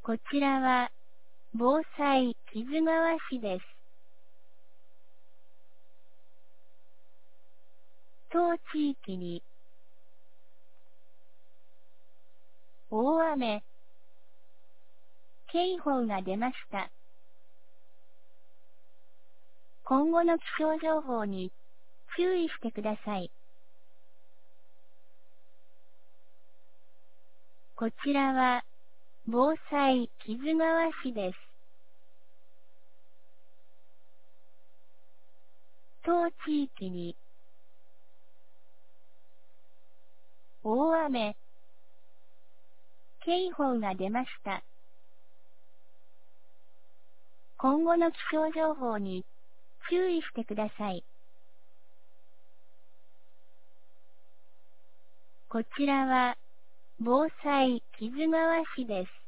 こちらは、防災木津川市です。当地域に、大雨、警報が出ました。今後の気象情報に、注意してください。こちらは、防災木津川市です。当地域に、大雨、警報が出ました。今後の気象情報に、注意してください。こちらは、防災木津川市です。